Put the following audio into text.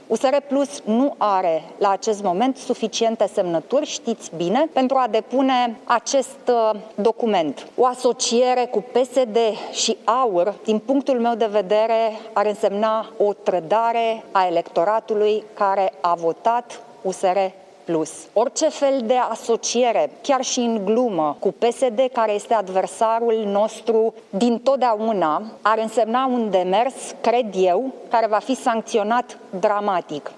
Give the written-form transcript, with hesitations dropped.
USR Plus nu are la acest moment suficiente semnături, știți bine, pentru a depune acest document. O asociere cu PSD și AUR, din punctul meu de vedere, ar însemna o trădare a electoratului care a votat USR Plus. Orice fel de asociere, chiar și în glumă, cu PSD, care este adversarul nostru dintotdeauna, ar însemna un demers, cred eu, care va fi sancționat dramatic.